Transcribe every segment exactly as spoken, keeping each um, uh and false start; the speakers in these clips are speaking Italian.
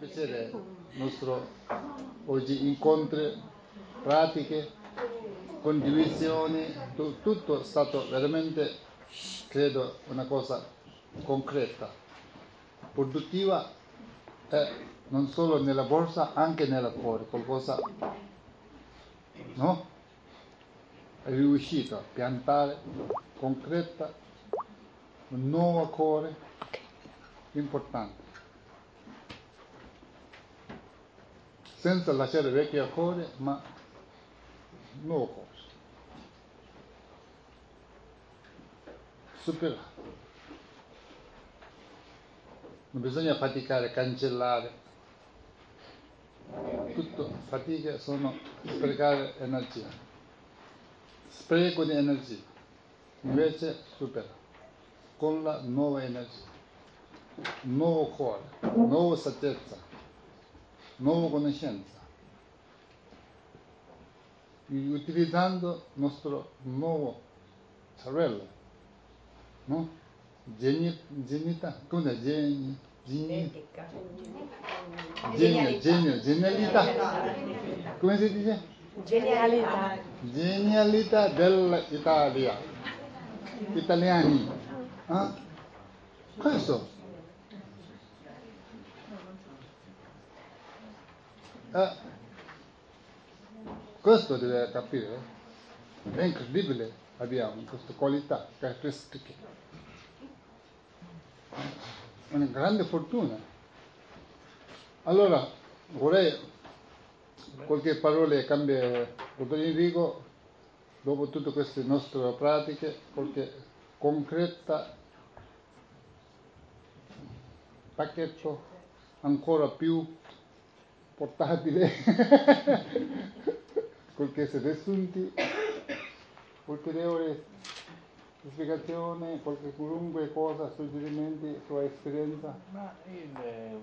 piacere nostro oggi incontri, pratiche, condivisioni, tu- tutto è stato veramente, credo, una cosa concreta, produttiva e non solo nella borsa, anche nella cuore, qualcosa, no? È riuscito a piantare concreta un nuovo cuore importante. Senza lasciare vecchio cuore, ma nuovo cuore. Superato. Non bisogna faticare, cancellare. Tutto fatica sono sprecare energia. Spreco di energia. Invece supera. Con la nuova energia. Nuovo cuore, nuova saggezza, nuova conoscenza. Utilizzando il nostro nuovo cervello, no? Geni, genita, come geni, geni, genio, genio, genialità, come si dice? Genialità. Genialità dell'Italia, italiani, eh? Questo, eh, questo deve capire, è incredibile, abbiamo queste qualità, caratteristiche, una grande fortuna. Allora, vorrei qualche parola cambia, dottor Enrico, dopo tutte queste nostre pratiche, qualche concreta pacchetto ancora più portabile, qualche riassunti, ulteriore spiegazione, qualche qualunque cosa, suggerimenti, sua esperienza? Ma il, eh,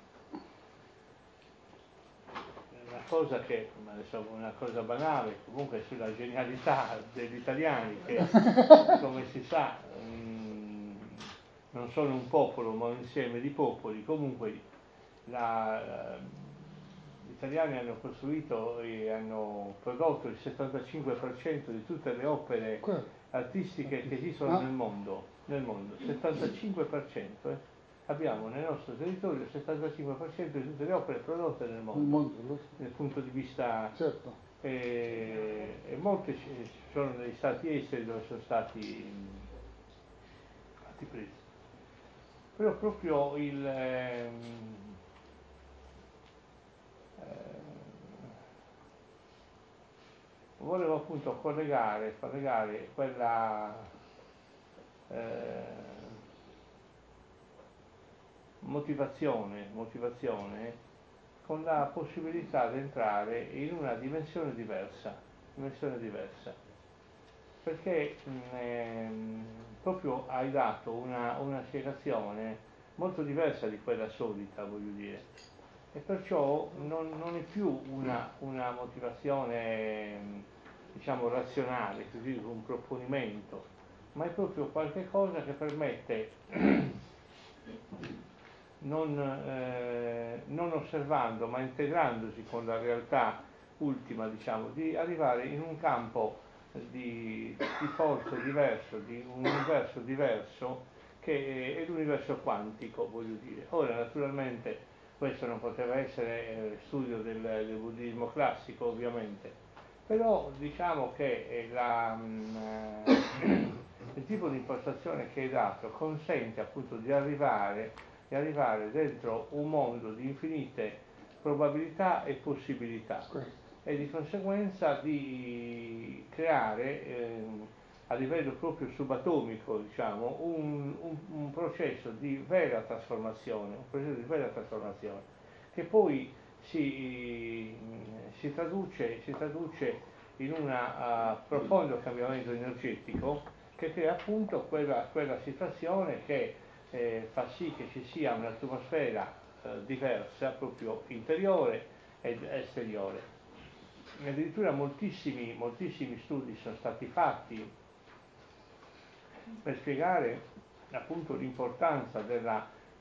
una cosa che, adesso una cosa banale, comunque sulla genialità degli italiani che, come si sa, mh, non sono un popolo ma un insieme di popoli, comunque la, gli italiani hanno costruito e hanno prodotto il settantacinque per cento di tutte le opere artistiche che esistono nel mondo, nel mondo, settantacinque per cento, eh. Abbiamo nel nostro territorio il settantacinque per cento di tutte le opere prodotte nel mondo, dal punto di vista, certo. e, e molte ci sono negli stati esteri dove sono stati, stati presi. Però proprio il ehm, eh, volevo appunto collegare, collegare quella eh, motivazione, motivazione con la possibilità di entrare in una dimensione diversa, dimensione diversa. Perché mh, ehm, proprio hai dato una, una spiegazione molto diversa di quella solita, voglio dire, e perciò non, non è più una, una motivazione, diciamo, razionale, così un proponimento, ma è proprio qualche cosa che permette, non, eh, non osservando ma integrandosi con la realtà ultima, diciamo, di arrivare in un campo di, di forza diverso, di un universo diverso che è l'universo quantico, voglio dire. Ora naturalmente questo non poteva essere eh, studio del, del buddismo classico, ovviamente, però diciamo che eh, la, mh, il tipo di impostazione che è dato consente appunto di arrivare, di arrivare dentro un mondo di infinite probabilità e possibilità e di conseguenza di creare eh, a livello proprio subatomico, diciamo, un, un, un processo di vera trasformazione, un processo di vera trasformazione che poi si, si, traduce, si traduce in un uh, profondo cambiamento energetico che crea appunto quella, quella situazione che eh, fa sì che ci sia un'atmosfera eh, diversa, proprio interiore ed esteriore. Addirittura moltissimi, moltissimi studi sono stati fatti per spiegare appunto l'importanza della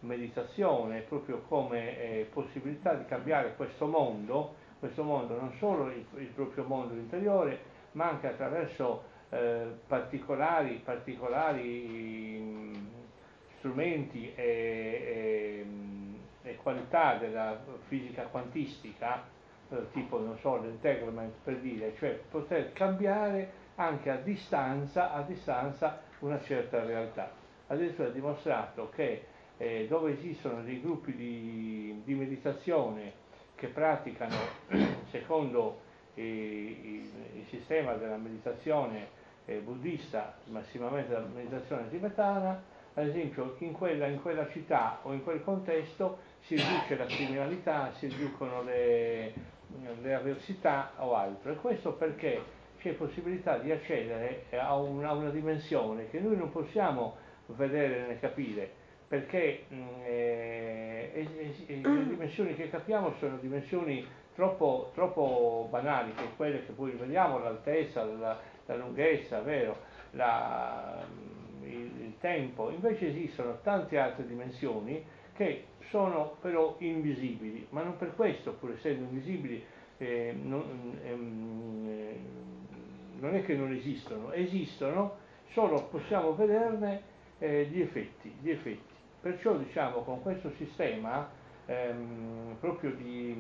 meditazione, proprio come eh, possibilità di cambiare questo mondo, questo mondo non solo il, il proprio mondo interiore, ma anche attraverso eh, particolari, particolari mh, strumenti e, e, e qualità della fisica quantistica, eh, tipo, non so, l'entanglement per dire, cioè poter cambiare anche a distanza, a distanza una certa realtà. Addirittura è dimostrato che eh, dove esistono dei gruppi di, di meditazione che praticano secondo eh, il, il sistema della meditazione eh, buddista, massimamente la meditazione tibetana, ad esempio in quella, in quella città o in quel contesto si riduce la criminalità, si riducono le, le avversità o altro, e questo perché c'è possibilità di accedere a una, a una dimensione che noi non possiamo vedere né capire, perché mh, eh, eh, eh, le dimensioni che capiamo sono dimensioni troppo, troppo banali, che quelle che poi vediamo, l'altezza, la, la lunghezza, vero? La, il, il tempo. Invece esistono tante altre dimensioni che sono però invisibili, ma non per questo, pur essendo invisibili, eh, non, ehm, eh, non è che non esistono, esistono, solo possiamo vederne eh, gli effetti, gli effetti. Perciò diciamo con questo sistema ehm, proprio di,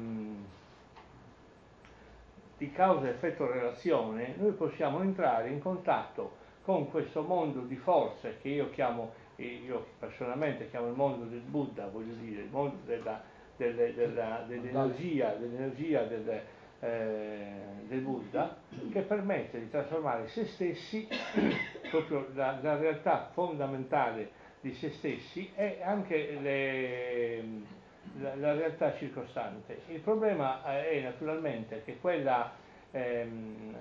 di causa-effetto-relazione noi possiamo entrare in contatto con questo mondo di forze che io chiamo, io personalmente chiamo il mondo del Buddha, voglio dire, il mondo della, delle, della, dell'energia, dell'energia del, eh, del Buddha, che permette di trasformare se stessi, proprio la, la realtà fondamentale di se stessi e anche le, la, la realtà circostante. Il problema è naturalmente che quella, ehm,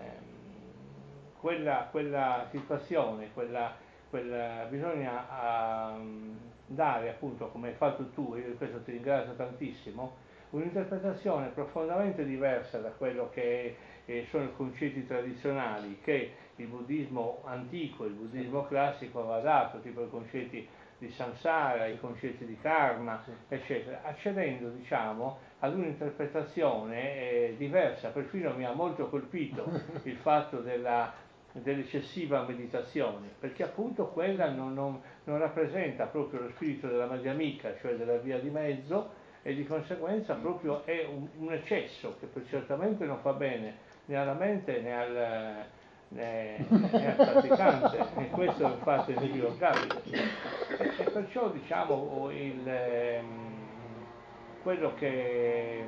quella, quella situazione, quella, quella, bisogna um, dare appunto, come hai fatto tu, io di questo ti ringrazio tantissimo, un'interpretazione profondamente diversa da quello che eh, sono i concetti tradizionali che il buddismo antico, il buddismo classico aveva dato, tipo i concetti di samsara, i concetti di karma, eccetera, accedendo, diciamo, ad un'interpretazione eh, diversa. Perfino mi ha molto colpito il fatto della, dell'eccessiva meditazione, perché appunto quella non, non, non rappresenta proprio lo spirito della Madhyamika, cioè della via di mezzo, e di conseguenza proprio è un, un eccesso che per certamente non fa bene né alla mente né al, né, né al praticante, e questo infatti è inequivocabile. E, e perciò diciamo il, ehm, quello che,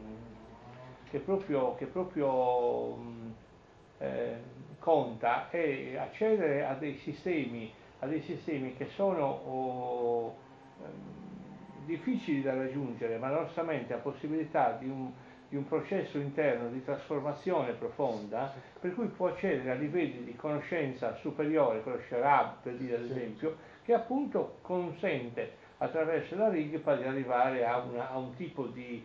che proprio, che proprio mh, eh, conta è accedere a dei sistemi, a dei sistemi che sono oh, ehm, difficili da raggiungere, ma la nostra mente ha possibilità di un, di un processo interno di trasformazione profonda, per cui può accedere a livelli di conoscenza superiore, quello Sharab per dire ad esempio, che appunto consente attraverso la Rigpa di arrivare a, una, a un tipo di,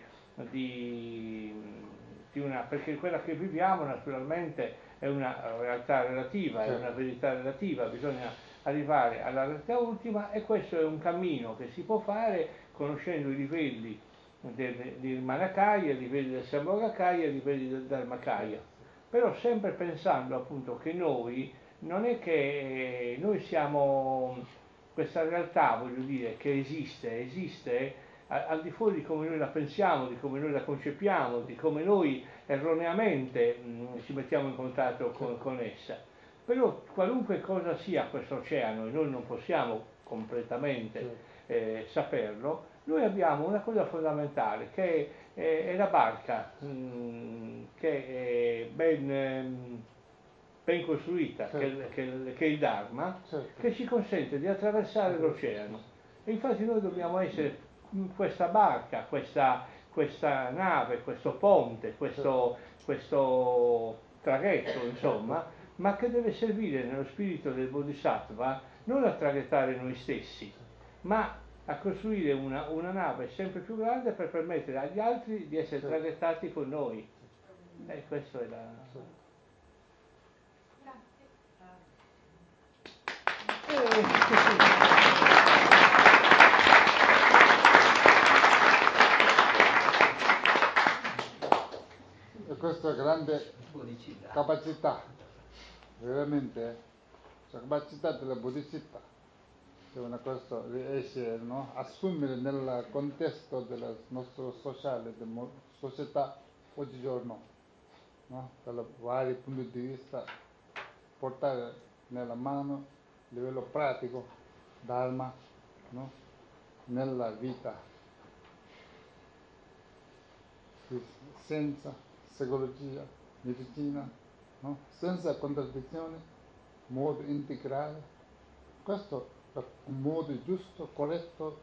di, di una, perché quella che viviamo naturalmente è una realtà relativa, è una verità relativa, bisogna arrivare alla realtà ultima, e questo è un cammino che si può fare conoscendo i livelli del, del Manakaya, i livelli del Sambhogakaya, i livelli del Dharmakaya, però sempre pensando appunto che noi non è che noi siamo questa realtà, voglio dire, che esiste, esiste al di fuori di come noi la pensiamo, di come noi la concepiamo, di come noi erroneamente mh, ci mettiamo in contatto con, con essa. Però qualunque cosa sia questo oceano, e noi non possiamo completamente eh, saperlo, noi abbiamo una cosa fondamentale che è, è la barca mh, che è ben, mh, ben costruita, certo. che, che, che è il Dharma, certo. che ci consente di attraversare l'oceano. E infatti noi dobbiamo essere questa barca, questa, questa nave, questo ponte, questo, questo traghetto, insomma, ma che deve servire nello spirito del Bodhisattva non a traghettare noi stessi, ma a costruire una, una nave sempre più grande per permettere agli altri di essere traghettati con noi. E questo è la... Grazie. Eh, questa grande capacità, veramente, la capacità della bodhicitta, è una cosa che riesce, no, a assumere nel contesto del nostro sociale, della società oggigiorno, no, dai vari punti di vista, portare nella mano a livello pratico Dharma, no, nella vita, senza psicologia, medicina, no, senza contraddizioni, modo integrale. Questo è un modo giusto, corretto,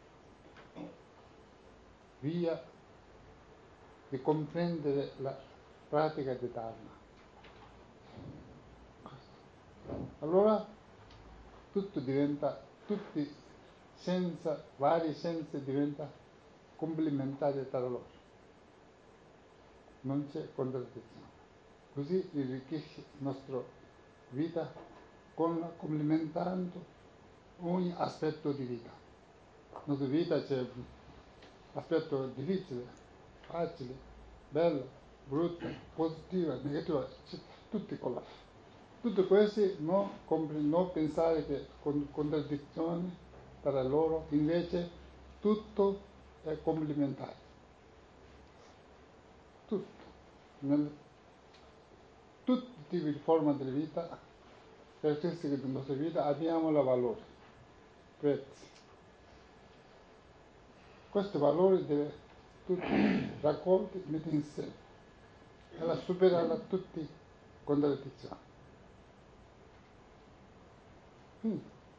via di comprendere la pratica di Dharma. Allora tutto diventa, tutti senza, vari sensi diventa complementari tra loro. Non c'è contraddizione. Così arricchisce la nostra vita con, complementando ogni aspetto di vita. Nella nostra vita c'è un aspetto difficile, facile, bello, brutto, positivo, negativo, tutti colori. Tutti questi non, non pensare che con contraddizioni tra loro, invece tutto è complementare. Tutto. Nel, tutti i tipi di forme della vita, caratteristiche della nostra vita, abbiamo il valore, prezzi. Questo valore deve tutti raccolti, metti insieme e la superare tutte le contraddizioni. Mm.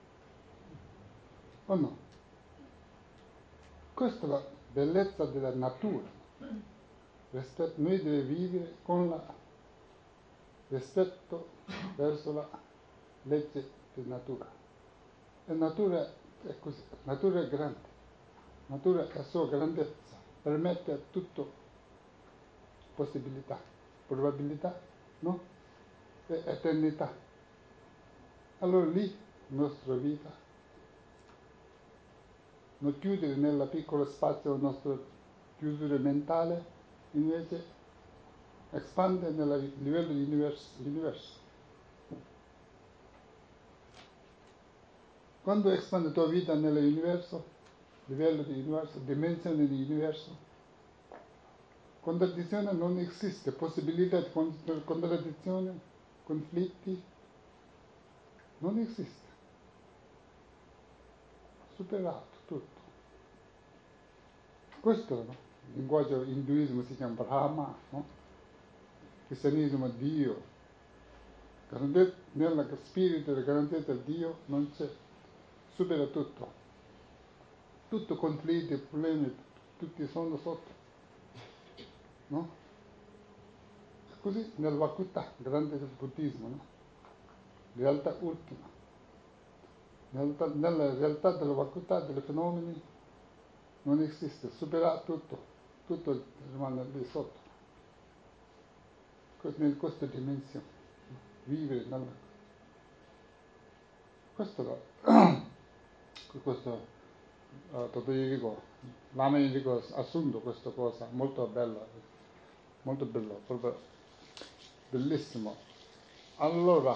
O no? Questa è la bellezza della natura. Rispetto, noi dobbiamo vivere con la rispetto verso la legge della natura. La natura è così, la natura è grande, la natura è la sua grandezza, permette a tutto possibilità, probabilità, no? E eternità. Allora lì la nostra vita, non chiudere nel piccolo spazio la nostra chiusura mentale, invece espande nel livello dell'universo. Quando espande la tua vita nell'universo, livello dell'universo, dimensione dell'universo, contraddizione non esiste, possibilità di contraddizione, conflitti, non esiste. Superato tutto. Questo, no? Il linguaggio induismo si chiama Brahma, no? Cristianesimo Dio. Nel spirito della grandezza del Dio non c'è, supera tutto. Tutto conflitti, problemi, tutti sono sotto. No? Così nel Vakuta, grande del buddismo, no? Realtà ultima. Nella, nella realtà del Vakuta, dei fenomeni, non esiste, supera tutto, tutto rimane lì sotto. In questa dimensione, vivere nella... Questo è questo uh, dico, Lama Indico ha assunto questa cosa molto bella, molto bello, proprio bellissimo. Allora,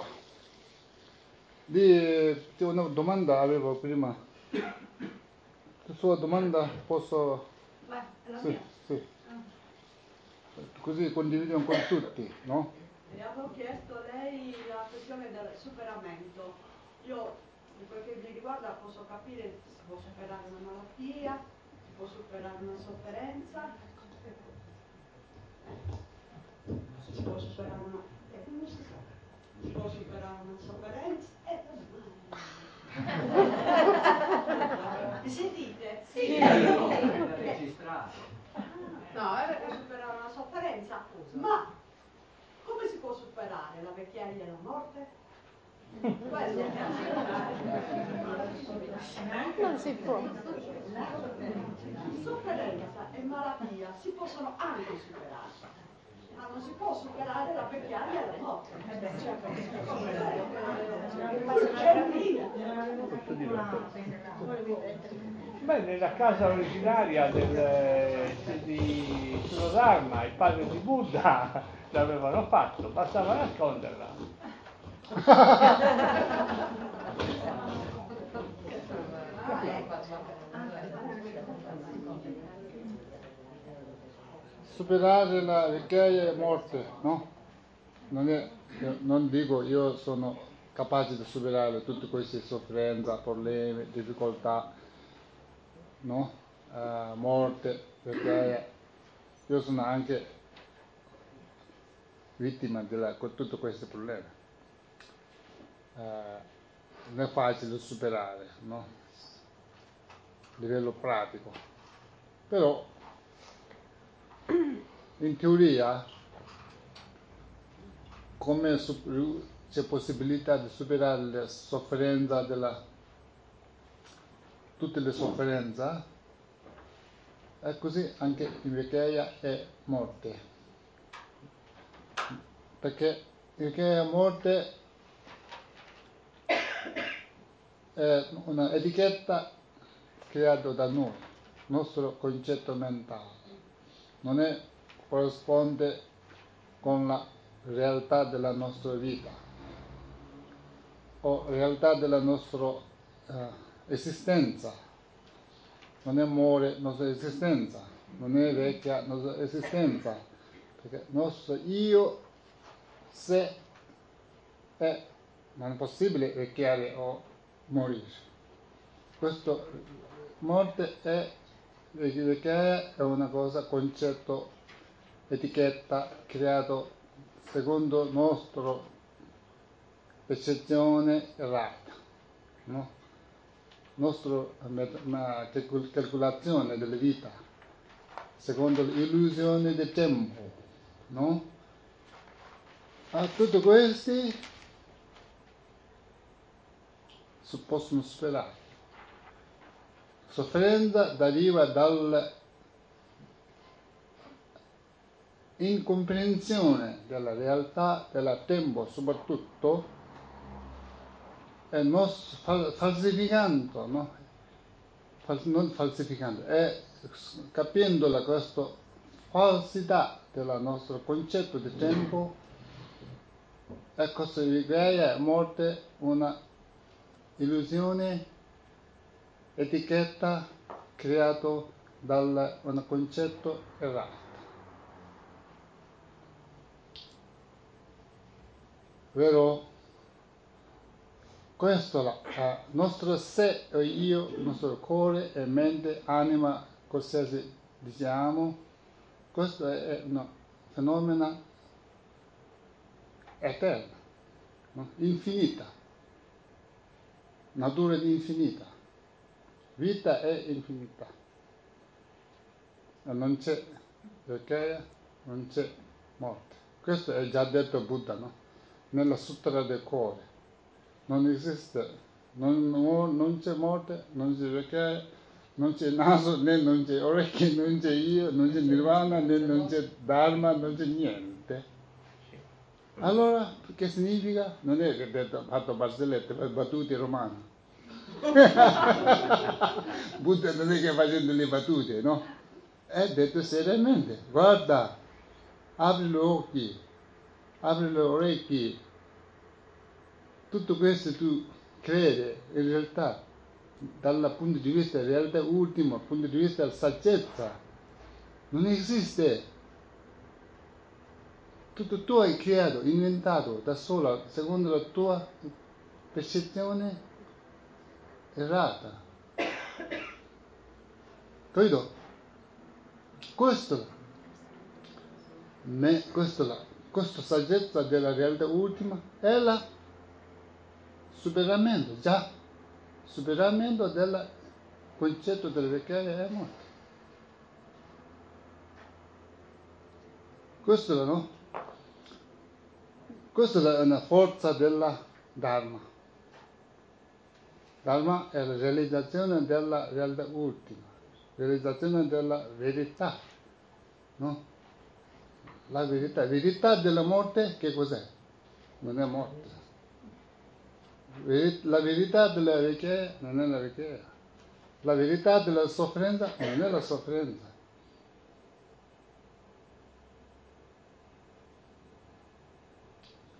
di una domanda avevo prima. La sua domanda posso... Beh, è la sì, mia. sì. Così condividiamo con tutti, no? Le avevo chiesto lei la questione del superamento. Io, di quel che mi riguarda, posso capire che si può superare una malattia, si può superare una sofferenza, si può superare una... Eh, non si sa. Si può superare una sofferenza. Eh, mi sentite? Sì. È registrato. No, si può superare una sofferenza, ma come si può superare la vecchiaia e la morte? Quello non si può. Sofferenza e malattia si possono anche superare, ma non si può superare la vecchiaia e la morte. Beh, nella casa originaria del, di, sulla Dharma, i padri di Buddha l'avevano fatto, bastava nasconderla. Superare la vecchiaia e morte, no? Non, è, non dico io sono capace di superare tutte queste sofferenze, problemi, difficoltà, no? Uh, morte, vecchiaia. Io sono anche vittima di tutti questi problemi. Uh, non è facile superare, no? A livello pratico. Però in teoria come c'è possibilità di superare le sofferenze della tutte le sofferenze, è così anche in vecchiaia e morte. Perché vecchiaia e morte è un'etichetta creata da noi, nostro concetto mentale. Non è, corrisponde con la realtà della nostra vita o realtà della nostra uh, esistenza. Non è muore nostra esistenza, non è vecchia nostra esistenza, perché nostro io, se è, non è possibile vecchiare o morire. Questo morte è vecchiaia è una cosa, concetto, etichetta creato secondo nostra percezione errata, no? Nostra calcolazione della vita, secondo l'illusione del tempo, no? A tutti questi si possono superare. Sofferenza deriva dalla incomprensione della realtà, del tempo soprattutto, e non falsificando, no? Non falsificando, è capendo questa falsità del nostro concetto di tempo, e questa vecchiaia è morte una illusione, etichetta creato da un concetto errato. Vero? Questo è il nostro sé e io, il nostro cuore e mente, anima, qualsiasi diciamo, questo è un fenomeno eterno, no? Infinita, natura infinita, vita è infinita, e non c'è vecchiaia, non c'è morte. Questo è già detto Buddha, no? Nella sutra del cuore. Non esiste, non, non c'è morte, non c'è vecchiaia, non c'è naso, né non c'è orecchie, non c'è io, non c'è nirvana, né non c'è dharma, non c'è niente. Allora, che significa? Non è che detto, fatto barzellette, battute romane. Buddha non è che facendo le battute, no? È detto seriamente, guarda, apri gli occhi, apri le orecchie, tutto questo tu credi in realtà dal punto di vista della realtà ultima, dal punto di vista della saggezza, non esiste. Tutto tu hai creato, inventato da sola, secondo la tua percezione errata. Capito? Questo, me, questo la, questa saggezza della realtà ultima è il superamento, già, superamento del concetto del vecchiaia e morte. Questo no? Questa è una forza della Dharma. Dharma è la realizzazione della realtà ultima, realizzazione della verità, no? La verità, verità della morte che cos'è? Non è morte. La verità della vecchiaia non è la vecchiaia. La verità della sofferenza non è la sofferenza.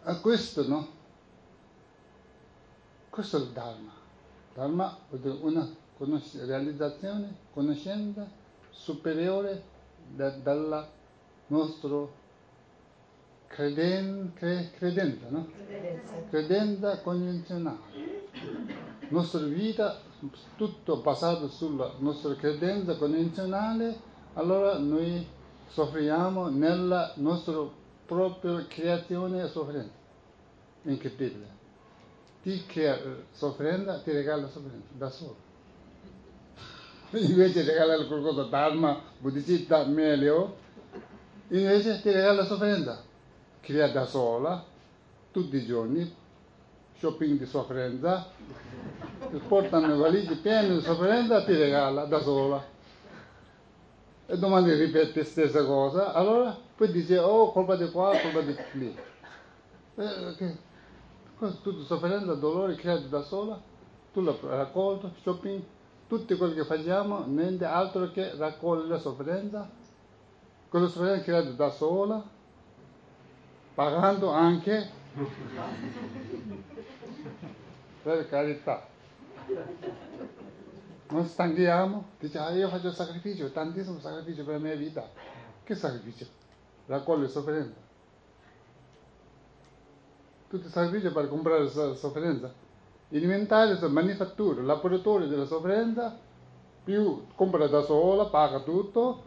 A questo, no? Questo è il Dharma. Dharma vuol dire una conosc- realizzazione, conoscenza superiore da, dalla nostra creden- cre- credenza, no? Credenza. Credenza convenzionale. Nostra vita tutto basato sulla nostra credenza convenzionale, allora noi soffriamo nella nostra propria creazione e sofferenza. Incredibile. Ti crea sofferenza, ti regala sofferenza da solo. Invece regala qualcosa Dharma, Buddhicitta, meglio, invece ti regala sofferenza. Crea da sola, tutti i giorni, shopping di sofferenza, ti portano valigie piene di sofferenza, ti regala da sola. E domani ripete la stessa cosa, allora poi dice, oh, colpa di qua, colpa di lì. Eh, che, tutta sofferenza, dolore creato da sola, tu l'hai raccolto, shopping, tutto quello che facciamo, niente altro che raccogliere la sofferenza, quella sofferenza creata da sola, pagando anche, per carità. Non stanchiamo, dice, ah, io faccio sacrificio, tantissimo sacrificio per la mia vita. Che sacrificio? Raccogliere sofferenza. Tutto sacrificio per comprare la sofferenza. Alimentare, manifattura, laboratorio della sofferenza, più compra da sola, paga tutto,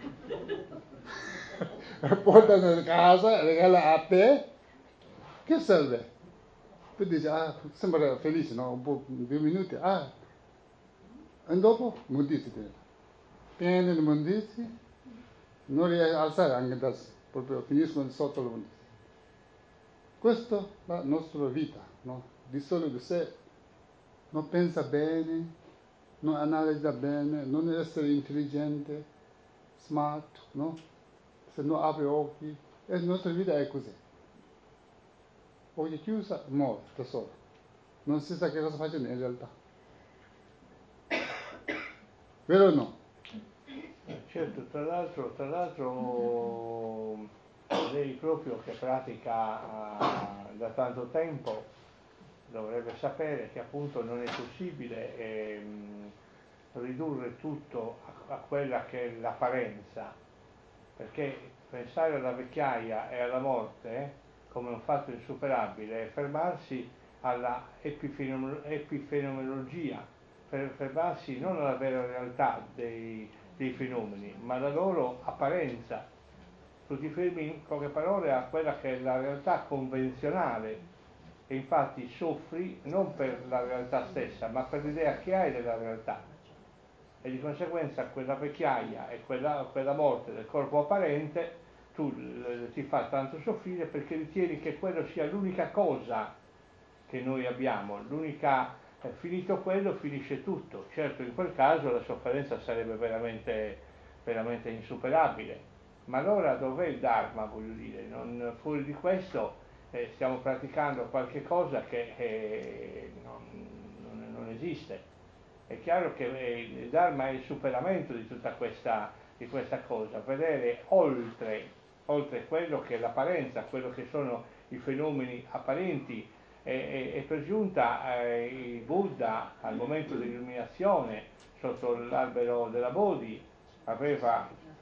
porta a casa, regala a te, che serve? Tu dici, ah, sembra felice, no? Un po', due minuti, ah, e dopo mondizi diventa. Pieno di mondizi, non riesci a alzare anche da proprio finiscono sotto la mondizi. Questa è la nostra vita, no? Di solito se non pensa bene, non analizza bene, non essere intelligente, smart, no? Se non apre occhi, e la nostra vita è così. Occhi chiusa, muore da solo. Non si sa che cosa facendo in realtà. Vero o no? Certo, tra l'altro, tra l'altro lei proprio che pratica uh, da tanto tempo dovrebbe sapere che appunto non è possibile ehm, ridurre tutto a, a quella che è l'apparenza, perché pensare alla vecchiaia e alla morte eh, come un fatto insuperabile è fermarsi alla epifenomeno- epifenomenologia, per fermarsi non alla vera realtà dei, dei fenomeni, ma alla loro apparenza. Tu ti fermi in poche parole a quella che è la realtà convenzionale e infatti soffri non per la realtà stessa, ma per l'idea che hai della realtà. E di conseguenza quella vecchiaia e quella, quella morte del corpo apparente tu l- ti fa tanto soffrire perché ritieni che quello sia l'unica cosa che noi abbiamo, l'unica, eh, finito quello finisce tutto. Certo, in quel caso la sofferenza sarebbe veramente, veramente insuperabile, ma allora dov'è il Dharma, voglio dire? Non, fuori di questo eh, stiamo praticando qualche cosa che eh, non, non, non esiste. È chiaro che eh, il Dharma è il superamento di tutta questa, di questa cosa, vedere oltre, oltre quello che è l'apparenza, quello che sono i fenomeni apparenti. E, e per giunta eh, il Buddha al momento dell'illuminazione sotto l'albero della Bodhi aveva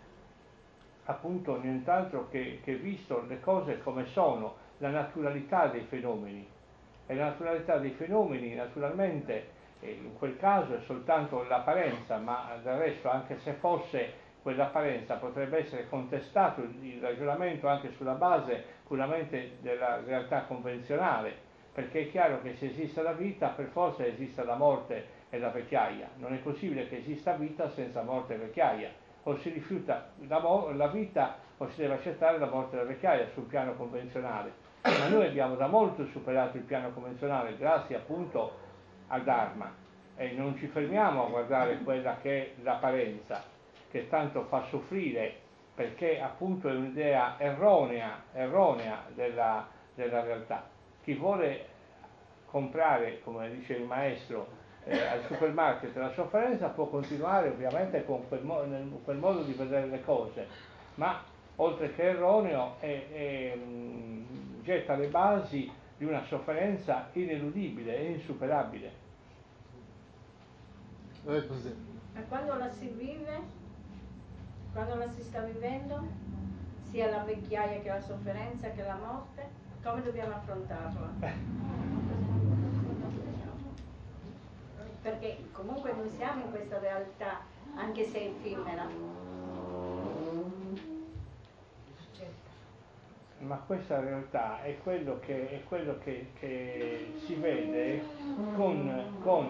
appunto nient'altro che, che visto le cose come sono, la naturalità dei fenomeni. E la naturalità dei fenomeni naturalmente eh, in quel caso è soltanto l'apparenza, ma del resto anche se fosse quell'apparenza potrebbe essere contestato il ragionamento anche sulla base puramente della realtà convenzionale, perché è chiaro che se esiste la vita per forza esiste la morte e la vecchiaia. Non è possibile che esista vita senza morte e vecchiaia. O si rifiuta la, mo- la vita o si deve accettare la morte e la vecchiaia sul piano convenzionale. Ma noi abbiamo da molto superato il piano convenzionale grazie appunto al Dharma e non ci fermiamo a guardare quella che è l'apparenza, che tanto fa soffrire perché appunto è un'idea erronea, erronea della, della realtà. Chi vuole comprare, come dice il maestro, eh, al supermarket la sofferenza può continuare ovviamente con quel, mo- nel, quel modo di vedere le cose, ma oltre che erroneo è, è, mh, getta le basi di una sofferenza ineludibile e insuperabile. È così. Ma quando la si vive, quando la si sta vivendo, sia la vecchiaia che la sofferenza che la morte, come dobbiamo affrontarla? Perché comunque noi siamo in questa realtà, anche se effimera. Ma questa realtà è quello che, è quello che, che si vede con, con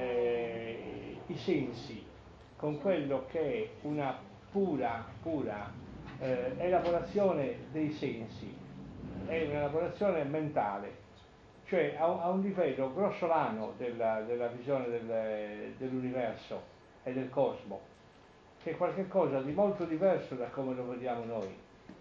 eh, i sensi, con quello che è una pura, pura eh, elaborazione dei sensi, è un'elaborazione mentale, cioè a, a un livello grossolano della, della visione del, dell'universo e del cosmo, che è qualcosa di molto diverso da come lo vediamo noi.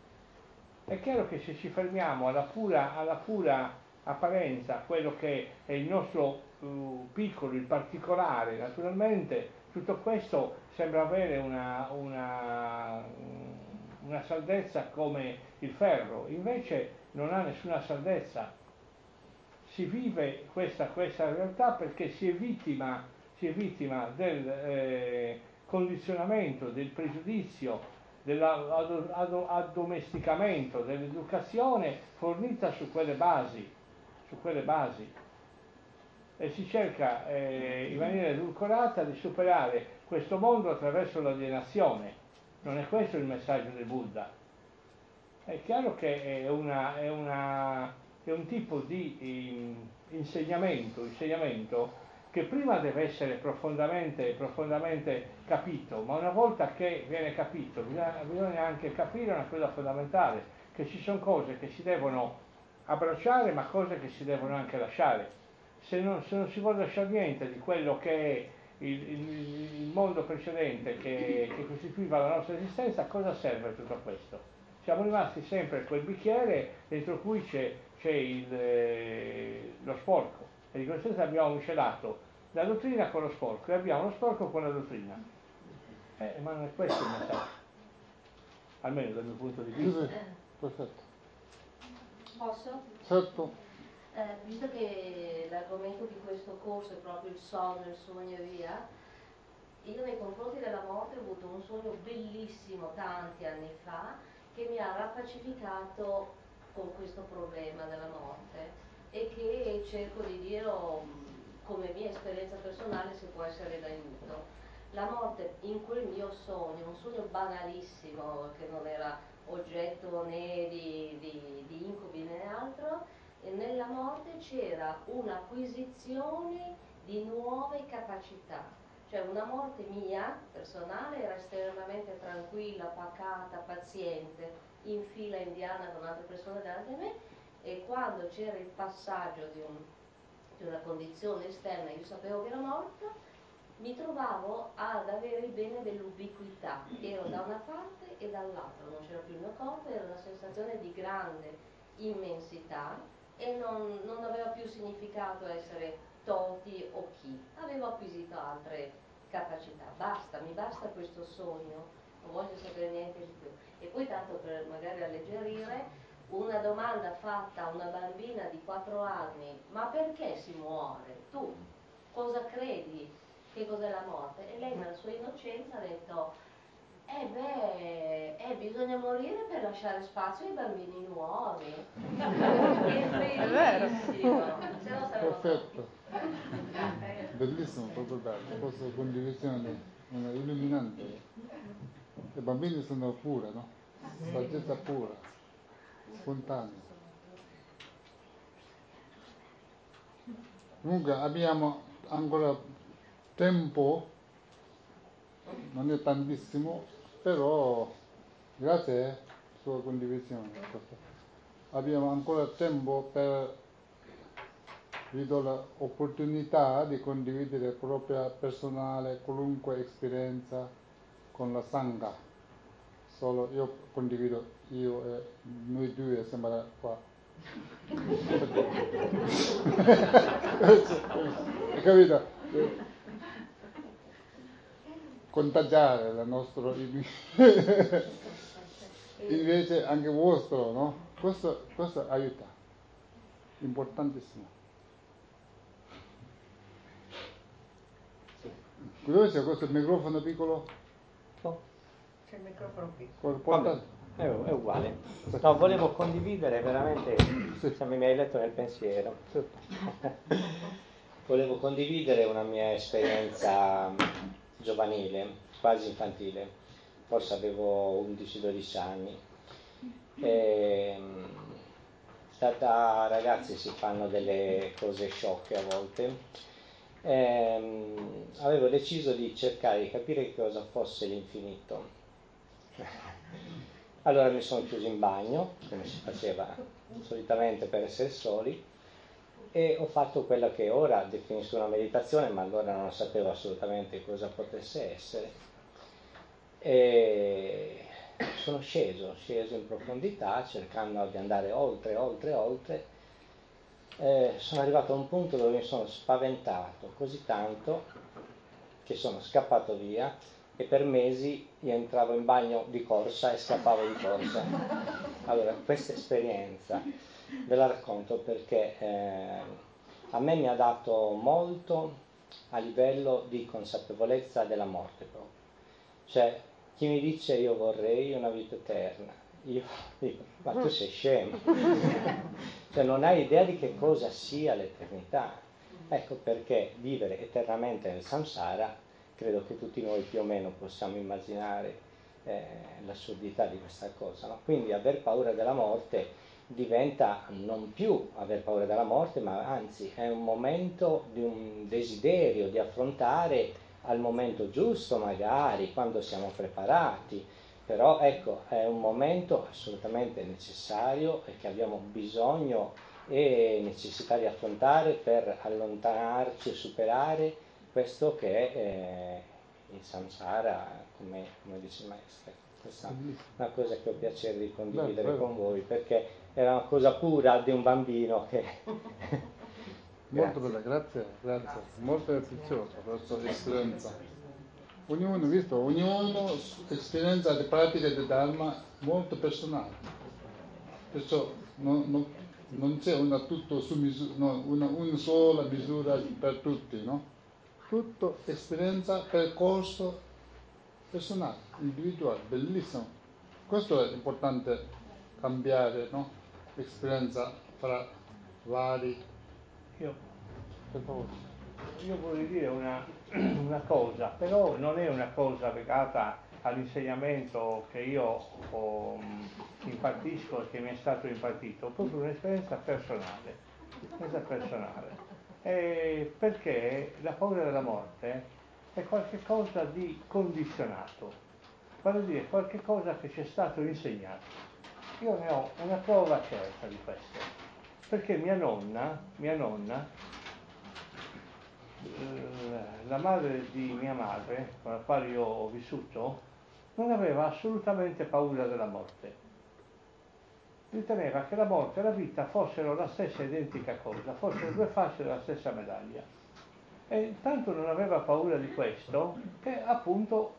È chiaro che se ci fermiamo alla pura, alla pura apparenza, a quello che è il nostro uh, piccolo, il particolare, naturalmente, tutto questo sembra avere una, una, una saldezza come il ferro, invece non ha nessuna saldezza. Si vive questa, questa realtà perché si è vittima, si è vittima del eh, condizionamento, del pregiudizio, dell'addomesticamento, dell'educazione fornita su quelle basi, su quelle basi. E si cerca eh, in maniera edulcorata di superare questo mondo attraverso l'alienazione. Non è questo il messaggio del Buddha. È chiaro che è, una, è, una, è un tipo di eh, insegnamento, insegnamento che prima deve essere profondamente, profondamente capito, ma una volta che viene capito bisogna, bisogna anche capire una cosa fondamentale, che ci sono cose che si devono abbracciare ma cose che si devono anche lasciare. Se non, se non si vuole lasciare niente di quello che è il, il, il mondo precedente che, che costituiva la nostra esistenza, a cosa serve tutto questo? Siamo rimasti sempre quel bicchiere dentro cui c'è, c'è il, eh, lo sporco. E di conseguenza abbiamo miscelato la dottrina con lo sporco e abbiamo lo sporco con la dottrina. Eh, ma non è questo il messaggio, almeno dal mio punto di vista. Sì, perfetto. Posso? Certo. Eh, visto che l'argomento di questo corso è proprio il sonno, il sogno e via, io nei confronti della morte ho avuto un sogno bellissimo tanti anni fa che mi ha rapacificato con questo problema della morte e che cerco di dirlo come mia esperienza personale se può essere d'aiuto. La morte in quel mio sogno, un sogno banalissimo che non era oggetto né di, di, di incubi né altro, e nella morte c'era un'acquisizione di nuove capacità, cioè una morte mia personale era estremamente tranquilla, pacata, paziente, in fila indiana con altre persone davanti a me, e quando c'era il passaggio di, un, di una condizione esterna, io sapevo che ero morta, mi trovavo ad avere il bene dell'ubiquità, ero da una parte e dall'altra, non c'era più il mio corpo, era una sensazione di grande immensità e non, non aveva più significato essere toti o chi, avevo acquisito altre capacità, basta, mi basta questo sogno, non voglio sapere niente di più. E poi tanto per magari alleggerire, una domanda fatta a una bambina di quattro anni, ma perché si muore? Tu cosa credi? Che cos'è la morte? E lei nella sua innocenza ha detto, eh beh, eh, bisogna morire per lasciare spazio ai bambini nuovi. È bellissimo. Se no saremmo Perfetto. Bellissimo, proprio bello. Questa condivisione è illuminante. I bambini sono pura, no? Saggezza pura, spontanea. Comunque abbiamo ancora tempo, non è tantissimo, però grazie alla sua condivisione. Abbiamo ancora tempo per, vi do l'opportunità di condividere la propria personale qualunque esperienza con la Sangha. Solo io condivido, io e noi due sembra qua. Hai capito? Contagiare la nostra invece anche vostro, no? Questo, questo aiuta. importantissimo. Dove c'è questo microfono piccolo? Oh. C'è il microfono piccolo. Quello portato? È, è uguale. No, volevo condividere veramente, Sì. cioè, mi hai letto nel pensiero. Volevo condividere una mia esperienza giovanile, quasi infantile, forse avevo undici dodici anni. E, da, da ragazzi si fanno delle cose sciocche a volte. E, avevo deciso di cercare di capire che cosa fosse l'infinito. Allora mi sono chiuso in bagno, come si faceva solitamente per essere soli, e ho fatto quella che ora definisco una meditazione, ma allora non sapevo assolutamente cosa potesse essere. E sono sceso, sceso in profondità, cercando di andare oltre, oltre, oltre. Eh, sono arrivato a un punto dove mi sono spaventato così tanto che sono scappato via, e per mesi io entravo in bagno di corsa e scappavo di corsa. Allora, questa esperienza ve la racconto perché eh, a me mi ha dato molto a livello di consapevolezza della morte proprio. Cioè, chi mi dice io vorrei una vita eterna, io dico, ma tu sei scemo. Cioè, non hai idea di che cosa sia l'eternità. Ecco perché vivere eternamente nel samsara, credo che tutti noi più o meno possiamo immaginare eh, l'assurdità di questa cosa, no? Quindi aver paura della morte diventa non più aver paura della morte, ma anzi è un momento di un desiderio di affrontare al momento giusto, magari quando siamo preparati, però ecco, è un momento assolutamente necessario e che abbiamo bisogno e necessità di affrontare per allontanarci e superare questo che è eh, il samsara, come, come dice il maestro. Questa è una cosa che ho piacere di condividere Bello, bello. con voi, perché era una cosa pura di un bambino che... Molto bella, grazie, grazie. Molto preziosa questa esperienza. Ognuno, visto, ognuno esperienza di pratica di Dharma molto personale. Perciò non, non, non c'è una, tutto su misura, no, una, una sola misura per tutti, no? Tutto esperienza, percorso personale, individuale, bellissimo. Questo è importante, cambiare, no? Esperienza fra vari. Io, Per favore. io vorrei dire una, una cosa, però non è una cosa legata all'insegnamento che io ho, impartisco e che mi è stato impartito, è proprio un'esperienza personale, un'esperienza personale. E perché la paura della morte è qualcosa di condizionato, vale a dire qualcosa che ci è stato insegnato. Io ne ho una prova certa di questo, perché mia nonna, mia nonna, la madre di mia madre, con la quale io ho vissuto, non aveva assolutamente paura della morte. Riteneva che la morte e la vita fossero la stessa identica cosa, fossero due facce della stessa medaglia. E tanto non aveva paura di questo che appunto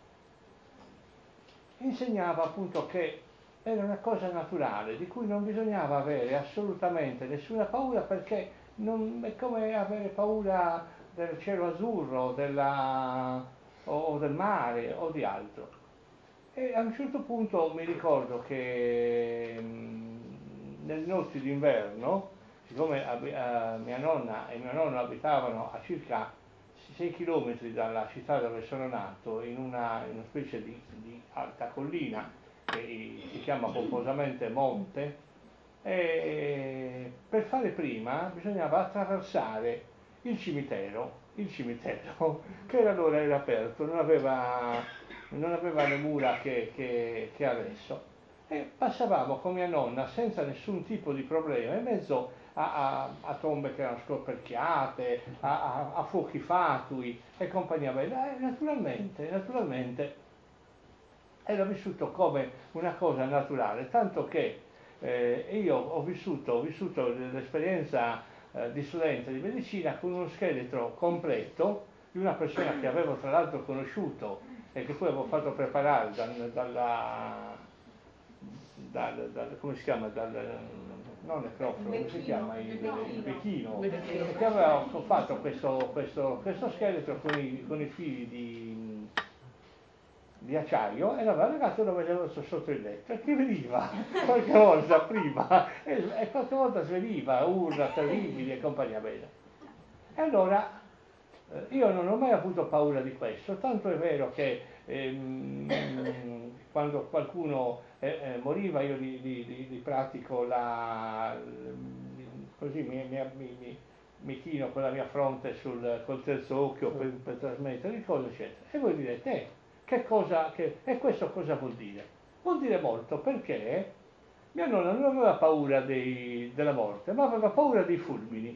insegnava appunto che era una cosa naturale, di cui non bisognava avere assolutamente nessuna paura, perché non è come avere paura del cielo azzurro della, o, o del mare o di altro. E a un certo punto mi ricordo che mh, nelle notti d'inverno, siccome ab- eh, mia nonna e mio nonno abitavano a circa sei chilometri dalla città dove sono nato, in una, in una specie di, di alta collina che si chiama pomposamente monte, e per fare prima bisognava attraversare il cimitero, il cimitero che allora era aperto, non aveva, non aveva le mura che, che, che adesso. E passavamo con mia nonna senza nessun tipo di problema, in mezzo a, a, a tombe che erano scoperchiate, a, a, a fuochi fatui e compagnia bella. E naturalmente, naturalmente era vissuto come una cosa naturale, tanto che eh, io ho vissuto, ho vissuto l'esperienza eh, di studente di medicina con uno scheletro completo di una persona che avevo tra l'altro conosciuto e che poi avevo fatto preparare dal, dalla, dal, dal, come si chiama, dal, non necrofilo, come si chiama? Il, il becchino, Il becchino. che aveva fatto questo, questo, questo scheletro con i, con i fili di, di acciaio e l'aveva legato dove aveva messo sotto il letto e chi veniva qualche volta prima e, e qualche volta sveniva, urla terribili e compagnia bella. E allora eh, io non ho mai avuto paura di questo, tanto è vero che ehm, quando qualcuno eh, eh, moriva io gli, gli, gli, gli pratico la, così mi, mi, mi, mi chino con la mia fronte sul, col terzo occhio per, per trasmettere le cose eccetera. E voi direte, eh, che cosa, che, e questo cosa vuol dire? Vuol dire molto perché mia nonna non aveva paura dei, della morte, ma aveva paura dei fulmini.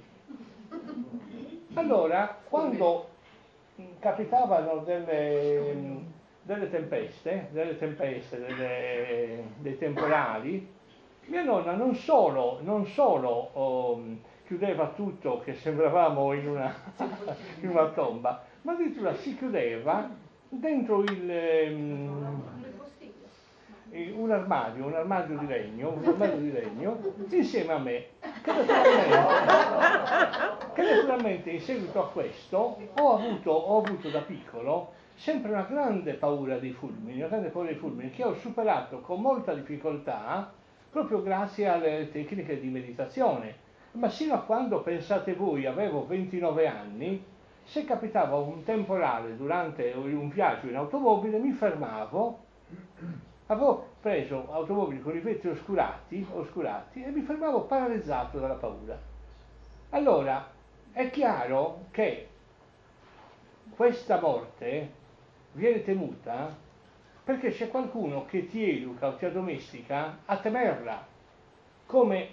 Allora, quando capitavano delle, delle tempeste, delle tempeste, delle, dei temporali, mia nonna non solo, non solo um, chiudeva tutto che sembravamo in una, in una tomba, ma addirittura si chiudeva dentro il, um, un armadio, un armadio di legno, un armadio di legno insieme a me, che naturalmente, che naturalmente in seguito a questo ho avuto, ho avuto da piccolo sempre una grande paura dei fulmini, una grande paura dei fulmini che ho superato con molta difficoltà proprio grazie alle tecniche di meditazione. Ma sino a quando, pensate voi, avevo ventinove anni, se capitava un temporale durante un viaggio in automobile mi fermavo. Avevo preso automobili con i vetri oscurati, oscurati e mi fermavo paralizzato dalla paura. Allora, è chiaro che questa morte viene temuta perché c'è qualcuno che ti educa o ti addomestica a temerla, come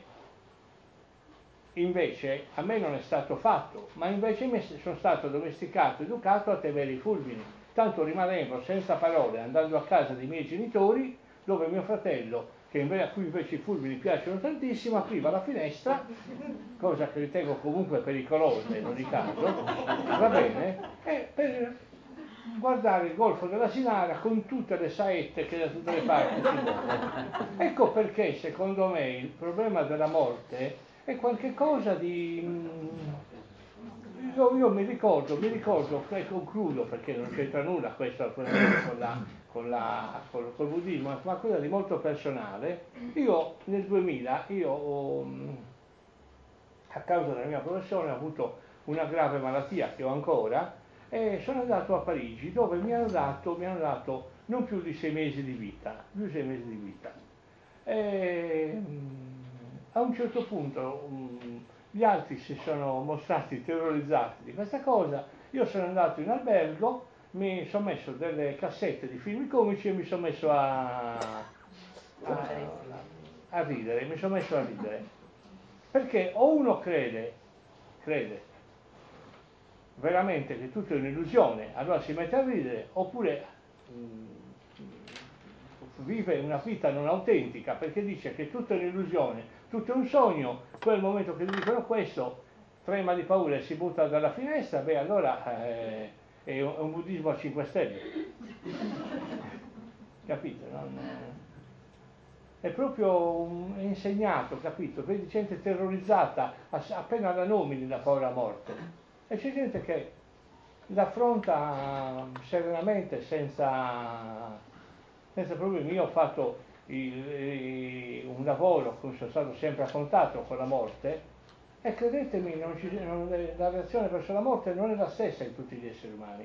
invece a me non è stato fatto, ma invece sono stato addomesticato, educato a temere i fulmini. Tanto rimanevo senza parole andando a casa dei miei genitori, dove mio fratello, che invece, a cui invece i fulmini piacciono tantissimo, apriva la finestra, cosa che ritengo comunque pericolosa in ogni caso, va bene, e per guardare il golfo della Sinara con tutte le saette che da tutte le parti si muovono. Ecco perché secondo me il problema della morte è qualche cosa di... Io, io mi ricordo, mi ricordo, e concludo perché non c'entra nulla questo con la, con la, col, col buddismo, ma quella di molto personale. Io nel duemila, io ho, a causa della mia professione ho avuto una grave malattia che ho ancora e sono andato a Parigi dove mi hanno dato, mi hanno dato non più di sei mesi di vita, più di sei mesi di vita. E, a un certo punto um, gli altri si sono mostrati terrorizzati di questa cosa, io sono andato in albergo, mi sono messo delle cassette di film comici e mi sono messo a, a, a ridere, mi sono messo a ridere, perché o uno crede, crede veramente che tutto è un'illusione, allora si mette a ridere, oppure um, vive una vita non autentica perché dice che tutto è un'illusione, tutto è un sogno, poi al momento che gli dicono questo trema di paura e si butta dalla finestra, beh allora eh, è un, è un buddismo a cinque stelle. Capito? Non, è proprio un, è insegnato, capito? Vedi gente terrorizzata appena la nomini la paura morte e c'è gente che l'affronta serenamente senza senza problemi. Io ho fatto il, un lavoro, come sono stato sempre a contatto con la morte e credetemi, non ci, non, la reazione verso la morte non è la stessa in tutti gli esseri umani.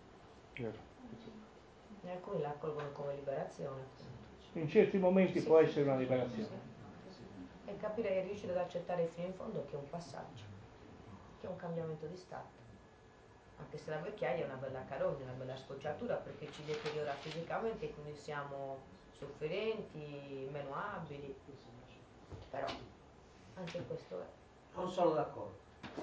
E alcuni la accolgono come liberazione. In certi momenti sì, può essere una liberazione. Sì. E capire e riuscire ad accettare fino in fondo che è un passaggio, che è un cambiamento di stato. Anche se la vecchiaia è una bella carogna, una bella scocciatura perché ci deteriora fisicamente e quindi siamo sofferenti, meno abili, però anche questo è. Non sono d'accordo.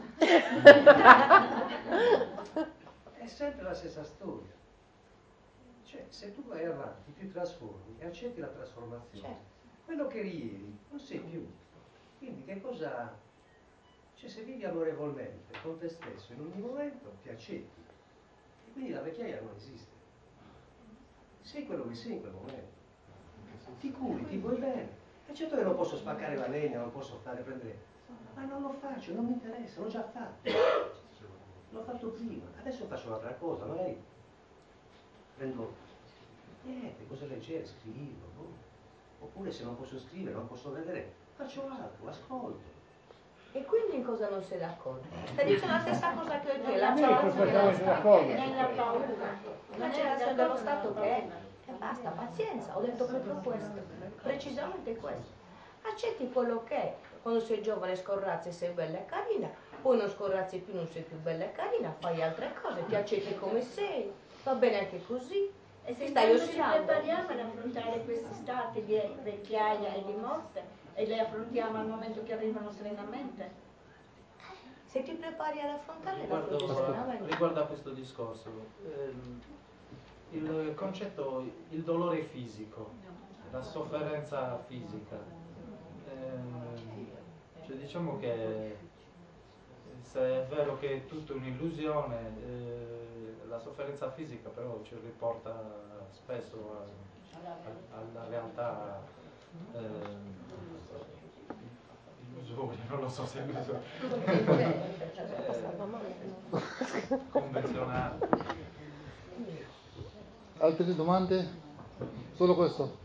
È sempre la stessa storia. Cioè, se tu vai avanti, ti trasformi e accetti la trasformazione, certo. Quello che eri ieri non sei più. Quindi che cosa... Cioè, se vivi amorevolmente con te stesso in ogni momento, ti accetti. E quindi la vecchiaia non esiste. Sei quello che sei in quel momento. Ti curi, ti vuoi bene. È certo che non posso spaccare la legna, non posso fare prendere, ma non lo faccio, non mi interessa, l'ho già fatto. L'ho fatto prima, adesso faccio un'altra cosa, magari prendo niente, cose leggere, scrivo, boh. Oppure se non posso scrivere, non posso vedere, faccio altro, ascolto. E quindi in cosa non sei d'accordo? Stai dicendo la stessa cosa che ho detto, la Sì, perfettamente d'accordo. Nella paura. la generazione dello Stato che è. E basta, pazienza, ho detto proprio questo, precisamente questo. Accetti quello che è. Quando sei giovane scorrazzi e sei bella e carina, poi non scorrazzi più, non sei più bella e carina, fai altre cose, ti accetti come sei, va bene anche così. E se Stai intanto ci oscillando. prepariamo ad affrontare questi stati di vecchiaia e di morte e le affrontiamo al momento che arrivano serenamente. Se ti prepari ad affrontare la Riguardo, professione, riguardo a questo discorso, ehm, il concetto, il dolore fisico, la sofferenza fisica, ehm, cioè diciamo che se è vero che è tutta un'illusione, eh, la sofferenza fisica però ci riporta spesso a, a, alla realtà ehm, illusoria, non lo so se è illusoria, eh, convenzionale. Altre domande? Solo questo?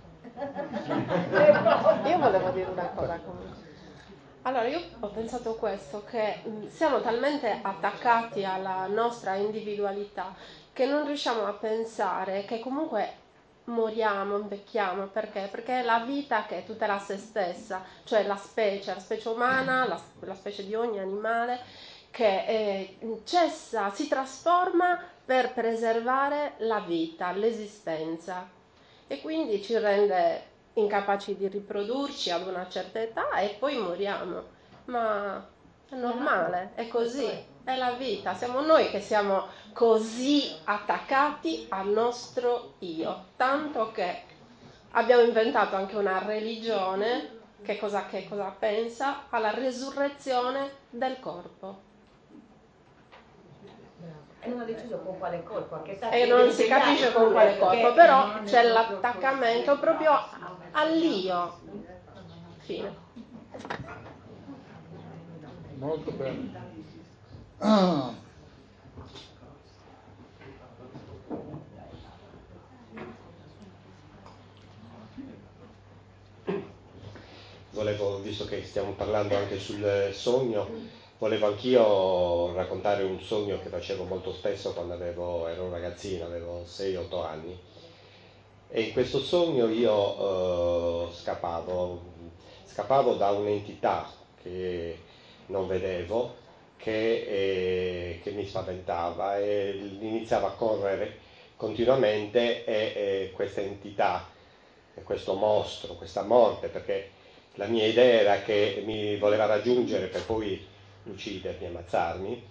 Io volevo dire una cosa comunque. Allora, io ho pensato questo, che mh, siamo talmente attaccati alla nostra individualità che non riusciamo a pensare che comunque moriamo, invecchiamo. Perché? Perché è la vita che tutela se stessa, cioè la specie, la specie umana, la, la specie di ogni animale, che eh, cessa, si trasforma per preservare la vita, l'esistenza. E quindi ci rende incapaci di riprodurci ad una certa età e poi moriamo. Ma è normale, è così, è la vita. Siamo noi che siamo così attaccati al nostro io, tanto che abbiamo inventato anche una religione che cosa, che cosa pensa alla resurrezione del corpo. e non ho deciso con quale corpo, che E non si capisce con quale corpo, però c'è l'attaccamento proprio all'io. Fine. Molto bene. Ah. Volevo, visto che stiamo parlando anche sul sogno, volevo anch'io raccontare un sogno che facevo molto spesso quando avevo, ero un ragazzino, avevo sei otto anni. E in questo sogno io eh, scappavo, scappavo da un'entità che non vedevo, che, eh, che mi spaventava e iniziava a correre continuamente e, e questa entità, questo mostro, questa morte, perché la mia idea era che mi voleva raggiungere per poi uccidermi, ammazzarmi,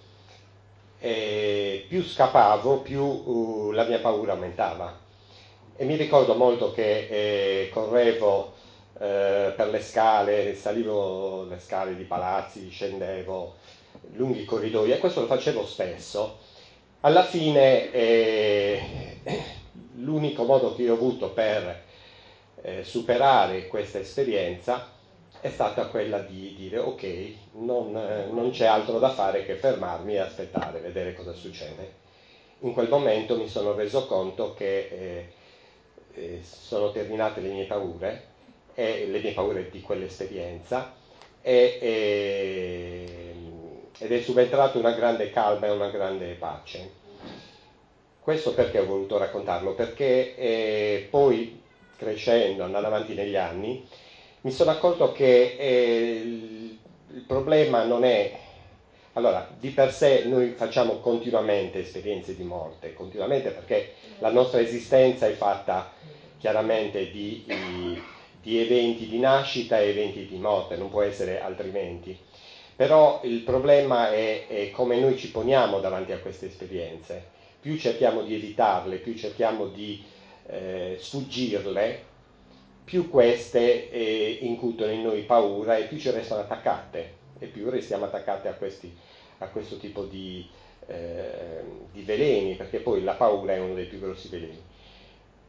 e più scappavo più uh, la mia paura aumentava. E mi ricordo molto che eh, correvo eh, per le scale, salivo le scale di palazzi, scendevo lunghi corridoi e questo lo facevo spesso. Alla fine eh, l'unico modo che io ho avuto per eh, superare questa esperienza è stata quella di dire ok, non, eh, non c'è altro da fare che fermarmi e aspettare, vedere cosa succede. In quel momento mi sono reso conto che eh, eh, sono terminate le mie paure, e le mie paure di quell'esperienza e, e, ed è subentrata una grande calma e una grande pace. Questo perché ho voluto raccontarlo? Perché eh, poi crescendo, andando avanti negli anni, mi sono accorto che eh, il, il problema non è... Allora, di per sé noi facciamo continuamente esperienze di morte, continuamente perché la nostra esistenza è fatta chiaramente di, di, di eventi di nascita e eventi di morte, non può essere altrimenti. Però il problema è, è come noi ci poniamo davanti a queste esperienze. Più cerchiamo di evitarle, più cerchiamo di eh, sfuggirle, più queste eh, incutono in noi paura e più ci restano attaccate e più restiamo attaccate a, questi, a questo tipo di, eh, di veleni, perché poi la paura è uno dei più grossi veleni.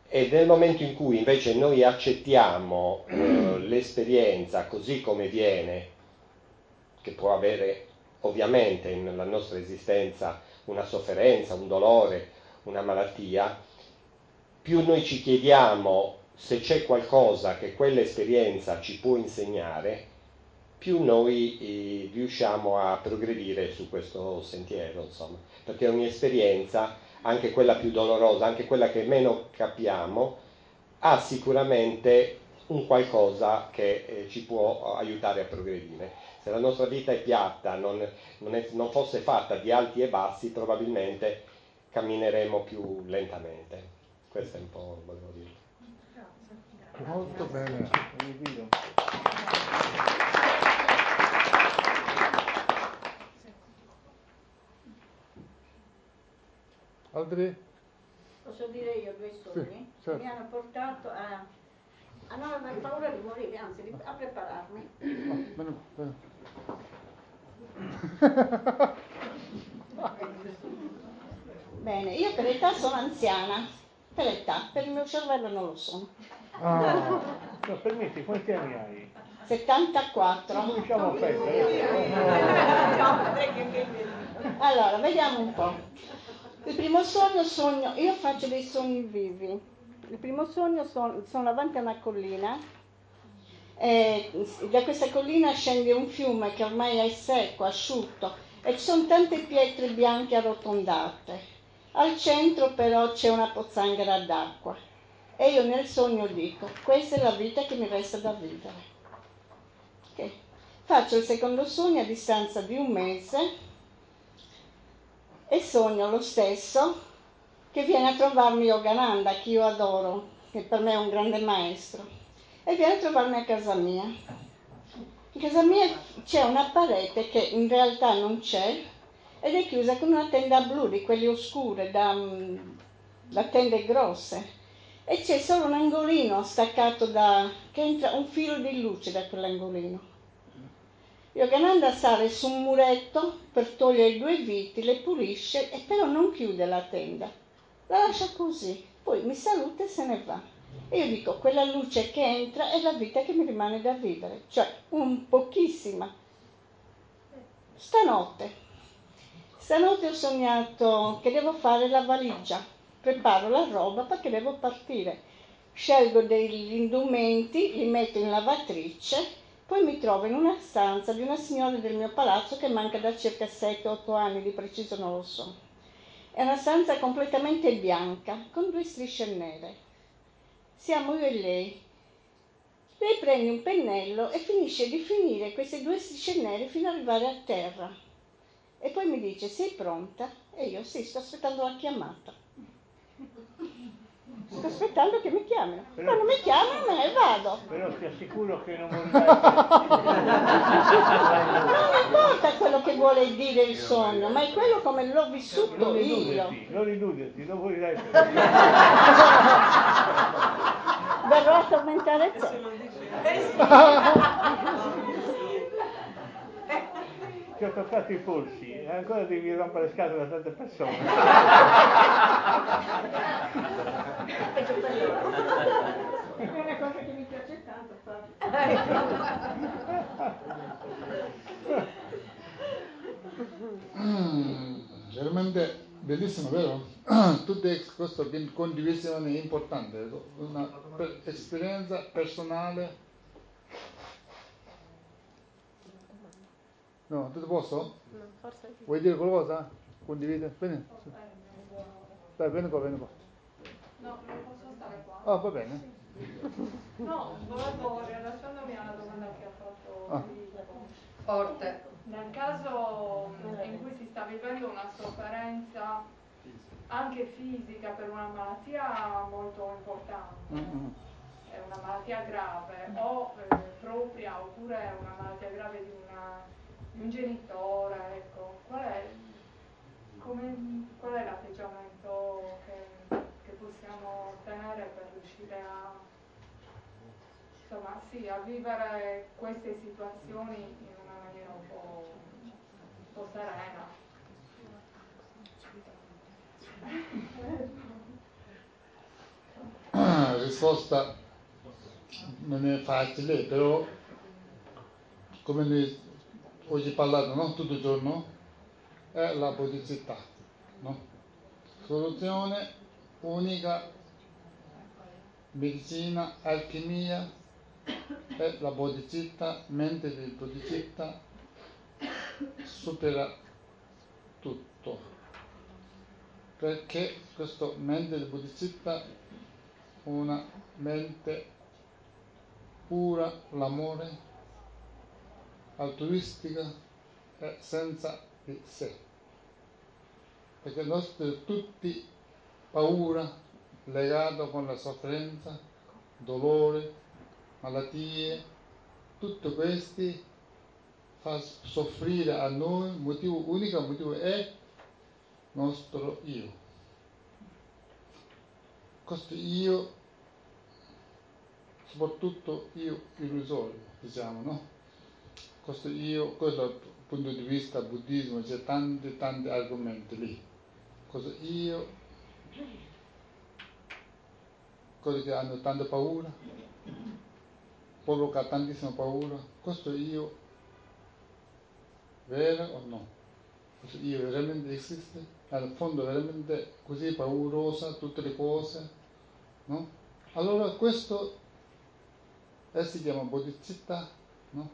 E nel momento in cui invece noi accettiamo eh, l'esperienza così come viene, che può avere ovviamente nella nostra esistenza una sofferenza, un dolore, una malattia, più noi ci chiediamo se c'è qualcosa che quell'esperienza ci può insegnare, più noi eh, riusciamo a progredire su questo sentiero, insomma, perché ogni esperienza, anche quella più dolorosa, anche quella che meno capiamo, ha sicuramente un qualcosa che eh, ci può aiutare a progredire. Se la nostra vita è piatta, non, non, è, non fosse fatta di alti e bassi, probabilmente cammineremo più lentamente. Questo è un po' volevo dire. Molto bene. Altri? Posso dire io due sogni? Sì, certo. Mi hanno portato a, a non aver paura di morire, anzi a prepararmi. Oh, bene, bene. Bene, io per età sono anziana, per età, per il mio cervello non lo sono. Ah, no, permetti, quanti anni hai? settantaquattro. Cominciamo a perdere. Allora, vediamo un po'. Il primo sogno, sogno, io faccio dei sogni vivi. Il primo sogno, sono, sono davanti a una collina, e da questa collina scende un fiume che ormai è secco, asciutto, e ci sono tante pietre bianche arrotondate. Al centro però c'è una pozzanghera d'acqua. E io nel sogno dico, questa è la vita che mi resta da vivere. Okay. Faccio il secondo sogno a distanza di un mese e sogno lo stesso, che viene a trovarmi Yogananda, che io adoro, che per me è un grande maestro, e viene a trovarmi a casa mia. In casa mia c'è una parete che in realtà non c'è ed è chiusa con una tenda blu, di quelle oscure, da, da tende grosse, e c'è solo un angolino staccato da, che entra un filo di luce da quell'angolino. Yogananda sale su un muretto per togliere i due viti, le pulisce e però non chiude la tenda, la lascia così, poi mi saluta e se ne va. E io dico, quella luce che entra è la vita che mi rimane da vivere, cioè un pochissima. Stanotte, stanotte ho sognato che devo fare la valigia, preparo la roba perché devo partire, scelgo degli indumenti, li metto in lavatrice. Poi mi trovo in una stanza di una signora del mio palazzo che manca da circa sette otto anni, di preciso non lo so. È una stanza completamente bianca, con due strisce nere. Siamo io e lei. Lei prende un pennello e finisce di finire queste due strisce nere fino ad arrivare a terra. E poi mi dice, sei pronta? E io, sì, sto aspettando la chiamata. Sto aspettando che mi chiamino. Però, quando mi chiamano me ne vado. Però ti assicuro che non morirai. Non importa quello che vuole dire il sogno, ma è quello come l'ho vissuto non io. illuderti, non illuderti, non morirai. Verrò a tormentare te. Ti ho toccato i polsi e ancora devi rompere le scatole a tante persone. È una cosa che mi piace tanto fare. Mm, veramente bellissimo, vero? Tutte queste condivisioni importanti, una per esperienza personale. No, tutto a posto? No, forse sì. Vuoi dire qualcosa? Condivide? Bene. Dai, vieni qua, vieni qua. No, non posso stare qua. Ah, va bene. No, volevo, rilasciandomi alla domanda che ha fatto Ah. Filippo. Forte. Nel caso in cui si sta vivendo una sofferenza anche fisica per una malattia molto importante, Mm-hmm. è una malattia grave o eh, propria oppure una malattia grave di, una, di un genitore, ecco, qual è, come, qual è l'atteggiamento che, che possiamo ottenere per riuscire a, insomma, sì, a vivere queste situazioni in una maniera un po', un po' serena? una risposta non è facile, però come noi oggi parlato, no? Tutto il giorno, è la bodhicitta, no? Soluzione unica, medicina, alchimia, è la bodhicitta, mente del bodhicitta supera tutto, perché questa mente del bodhicitta è una mente pura, l'amore, altruistica e senza di sé, perché i nostri tutti paura legato con la sofferenza, dolore, malattie, tutti questi fa soffrire a noi, il motivo unico motivo è nostro io. Questo io, soprattutto io illusorio, diciamo, no? Questo io, questo dal punto di vista buddismo, c'è tanti tanti argomenti lì. Questo io, quelli che hanno tanta paura, provoca tantissima paura, questo io vero o no? Questo io veramente esiste? Al fondo veramente così paurosa tutte le cose, no? Allora questo eh, si chiama bodhicitta, no?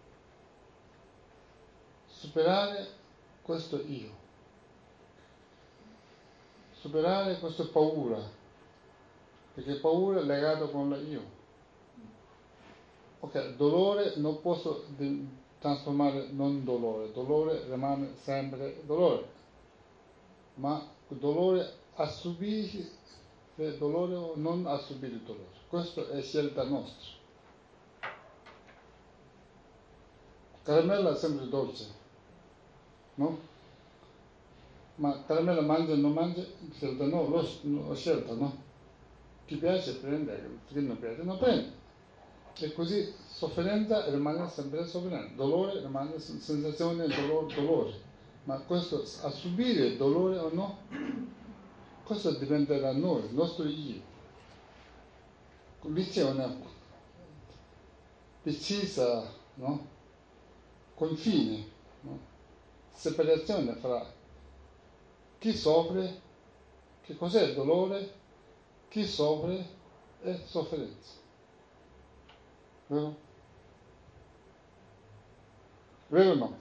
Superare questo io, superare questa paura, perché paura è legato con la io. Ok, dolore non posso trasformare non dolore, dolore rimane sempre dolore, ma dolore a subire dolore o non a subire dolore, questa è scelta nostra. Caramella è sempre dolce, no? Ma caramella mangia o non mangia, scelta no, lo, lo scelta, no? Chi piace prende, chi non piace non prende. E così sofferenza rimane sempre sofferenza, dolore rimane sensazione, dolore, dolore. Ma questo a subire dolore o no, questo dipende da noi, il nostro io. Lì c'è una precisa, no? Confine, no? Separazione fra chi soffre, che cos'è il dolore, chi soffre e sofferenza. Vero? Vero o no?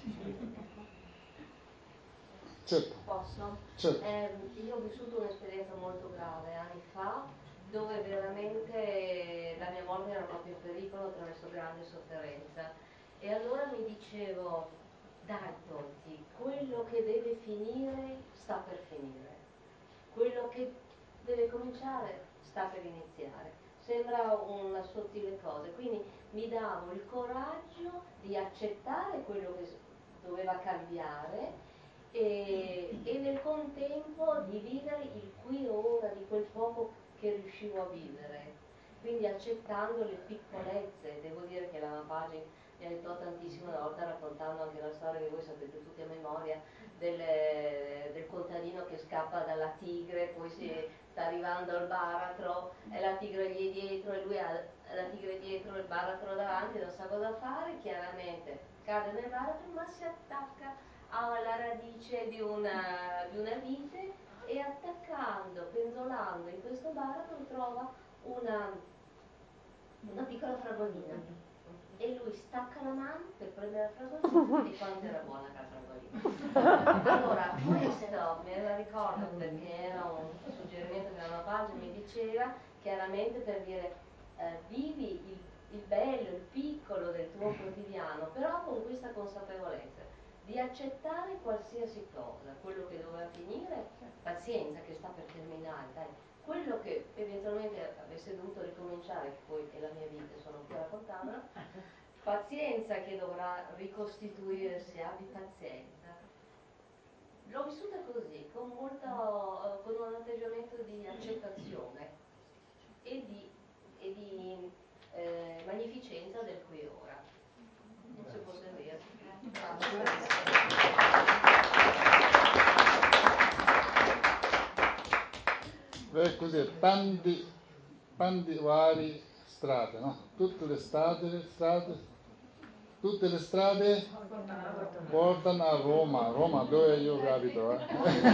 Certo. Posso? Certo. Eh, io ho vissuto un'esperienza molto grave anni fa, dove veramente la mia morte era proprio in pericolo attraverso grande sofferenza. E allora mi dicevo, dai Totti, quello che deve finire sta per finire, quello che deve cominciare sta per iniziare. Sembra una sottile cosa, quindi mi davo il coraggio di accettare quello che doveva cambiare e, e nel contempo di vivere il qui e ora di quel poco che riuscivo a vivere, quindi accettando le piccolezze. Devo dire che la pagina mi aiutò tantissimo una volta, raccontando anche la storia che voi sapete tutti a memoria del, del contadino che scappa dalla tigre, poi si sta arrivando al baratro e la tigre gli è dietro e lui ha la tigre dietro e il baratro davanti, non sa cosa fare, chiaramente cade nel baratro ma si attacca alla radice di una, di una vite e attaccando, penzolando in questo baratro trova una, una piccola fragolina e lui stacca la mano per prendere la fragolina e quanto era buona la fragolina. Allora questo me la ricordo perché era un suggerimento che la pagina mi diceva, chiaramente per dire eh, vivi il, il bello, il piccolo del tuo quotidiano, però con questa consapevolezza di accettare qualsiasi cosa, quello che doveva finire, pazienza che sta per terminare, dai, quello che eventualmente avesse dovuto ricominciare, che poi è la mia vita, sono qui a raccontarlo, pazienza che dovrà ricostituirsi, abbi pazienza. L'ho vissuta così, con, molto, con un atteggiamento di accettazione e di, e di eh, magnificenza del qui e ora. Non si può servire. Beh, così tanti tanti vari strade, no? Tutte le strade, strade, tutte le strade portano a Roma, Roma dove io abito, eh?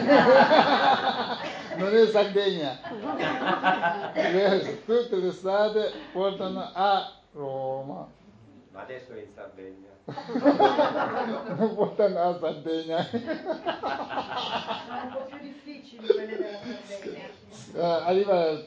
Non è Sardegna, tutte le strade portano a Roma. Ma adesso è in Sardegna. Non portano a Sardegna. Sono un po' più difficili quelle della Sardegna. Uh, arriva,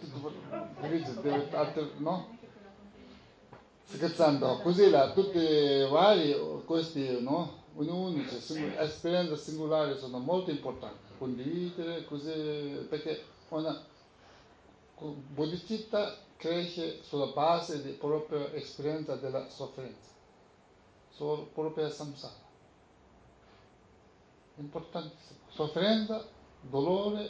no? Scherzando, così là, tutti i vari, questi, no? Unici, sing- esperienze singolari sono molto importanti. Condividere, così, perché una bodhicitta cresce sulla base di propria esperienza della sofferenza, sulla propria samsara. Importantissimo. Sofferenza, dolore,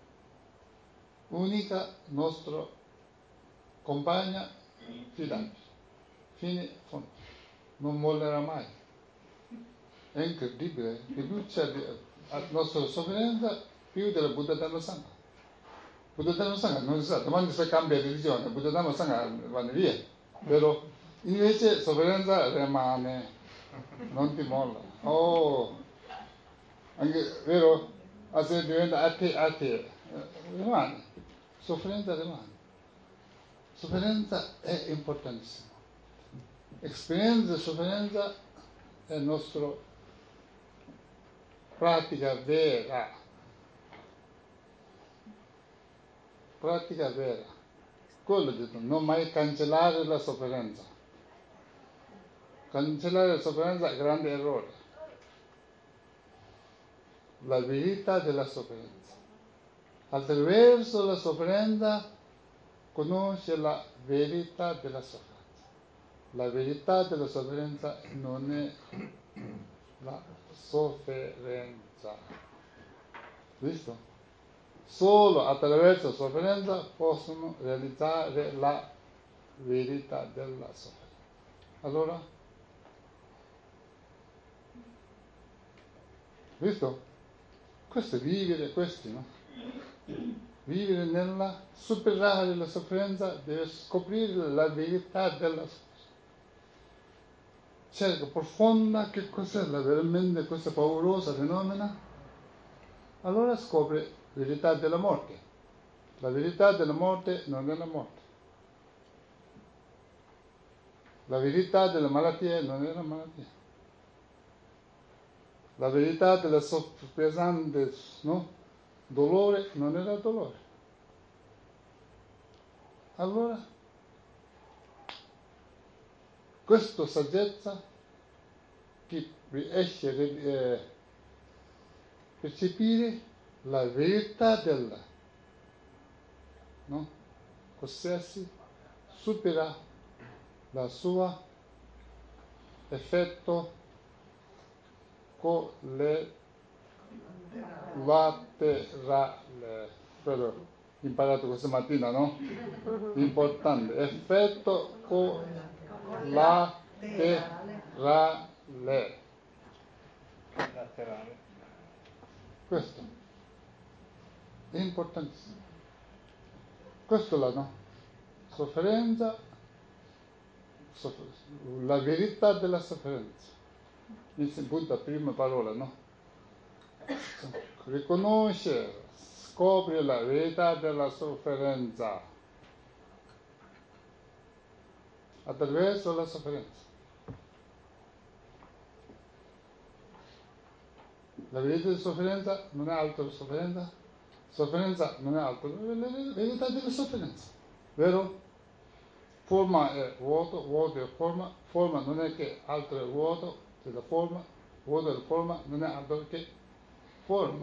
unica nostra compagna fidabile. Fine fondo. Non mollerà mai. È incredibile. Fiducia alla nostra sofferenza più della Buddha Dhamma Sangha. Buddha Dhamma Sangha non si sa, domani si cambia religione, Buddha Dhamma Sangha vanno via. Però invece sofferenza rimane, non ti molla. Oh, anche vero? Se diventa a te, a te, rimane. Sofferenza rimane. Sofferenza è importantissima. Esperienza e sofferenza è la nostra pratica vera. Pratica vera. Quello detto, non mai cancellare la sofferenza. Cancellare la sofferenza è un grande errore. La verità della sofferenza. Attraverso la sofferenza conosce la verità della sofferenza. La verità della sofferenza non è la sofferenza. Visto? Solo attraverso la sofferenza possono realizzare la verità della sofferenza. Allora, visto? Questo è vivere, questi, no? Vivere nella, superare la sofferenza, deve scoprire la verità della sofferenza. Cerca profonda che cos'è la veramente questa paurosa fenomena. Allora scopre la verità della morte. La verità della morte non è la morte. La verità della malattia non è la malattia. La verità della pesante, no? Dolore non era dolore. Allora, questa saggezza che riesce a eh, percepire la verità della, no? Possessi, supera la sua effetto collaterale. Quello imparato questa mattina, no? Importante. Effetto collaterale. Laterale. Questo è importantissimo. Questo la no? Sofferenza, soffer- la verità della sofferenza. Inizia Buddha, prima parola, no? Riconoscere, scopri la verità della sofferenza attraverso la sofferenza. La verità della sofferenza non è altro che sofferenza. Sofferenza non è altro che la verità della sofferenza. Vero? Forma è vuoto, vuoto è forma, forma non è che altro è vuoto della forma, vuoto della forma non è altro che forma.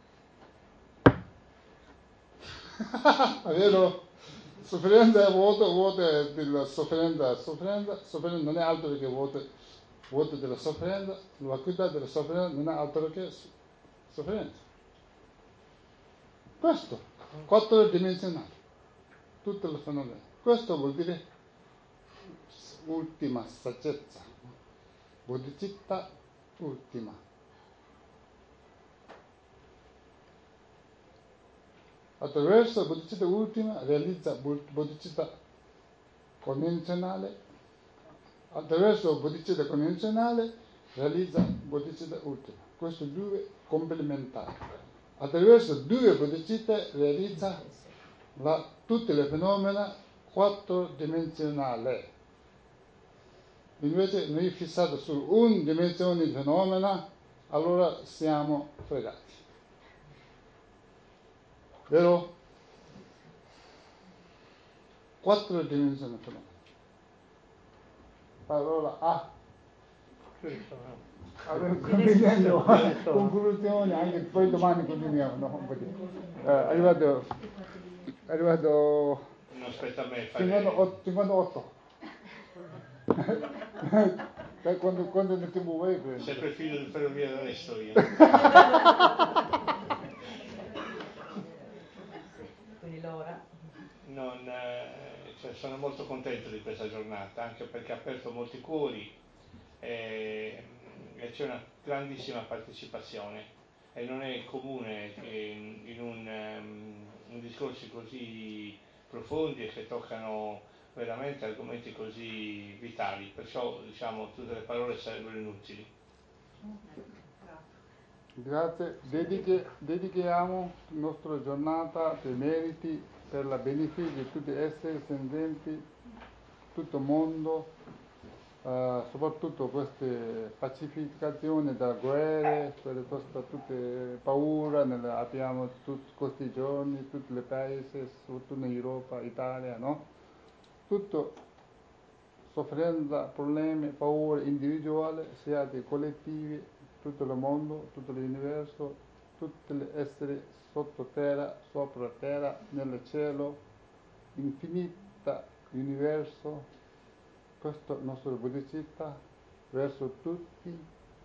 Vero? Sofferenza è vuoto, vuoto è della sofferenza, sofferenza, sofferenza non è altro che vuoto, vuoto della sofferenza, la vacuità della sofferenza non è altro che sofferenza. Questo, quattro dimensionali, tutto il fenomeno. Questo vuol dire ultima saggezza, bodhicitta ultima. attraverso bodhicitta ultima realizza bodhicitta convenzionale, attraverso bodhicitta convenzionale realizza bodhicitta ultima. Questi due complementari. Attraverso due bodhicitte realizza la, tutte le fenomena quattrodimensionale. Invece noi fissato su una dimensione di fenomena, allora siamo fregati. Vero? Quattro dimensioni di fenomena. Allora, ah, allora, concludendo, conclusione, anche poi domani continuiamo, no? Un po' di, eh, arrivato, arrivato non aspetta a me fare... cinquantotto, cinquantotto. quando, quando ne ti vuoi prendere? Sempre figlio di ferrovia da resto io. Quindi l'ora? Non, eh, cioè sono molto contento di questa giornata, anche perché ha aperto molti cuori e, e c'è una grandissima partecipazione e non è comune che in, in un, um, un discorsi così profondi e che toccano veramente argomenti così vitali, perciò diciamo tutte le parole sarebbero inutili. Grazie, Dediche, dedichiamo la nostra giornata per meriti, per la beneficio di tutti gli esseri senzienti, tutto il mondo, eh, soprattutto queste pacificazioni da guerre, quelle tutte paure, nelle, abbiamo tutti questi giorni, tutti i paesi, soprattutto in Europa, Italia, no? Tutto sofferenza, problemi, paure individuali, sia collettivi, tutto il mondo, tutto l'universo, tutti gli esseri sottoterra, sopra terra, nel cielo, infinita universo, questo nostro bodhicitta verso tutti.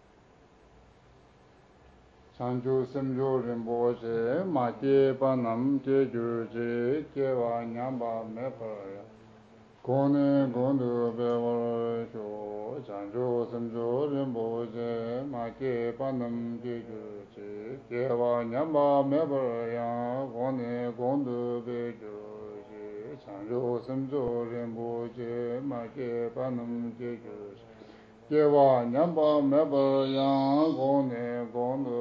Chanchu semjo rinpoche, ma che panam che gyurje, che va nyamba me paraya. Kone gondu bewar sho, chanchu semjo rinpoche, ma che panam che gyurje, che va nyamba me paraya. Kone gondu be gyurje, chanchu semjo rinpoche, ma che panam che gyurje. Kewa nyamba meba yang gong ne gong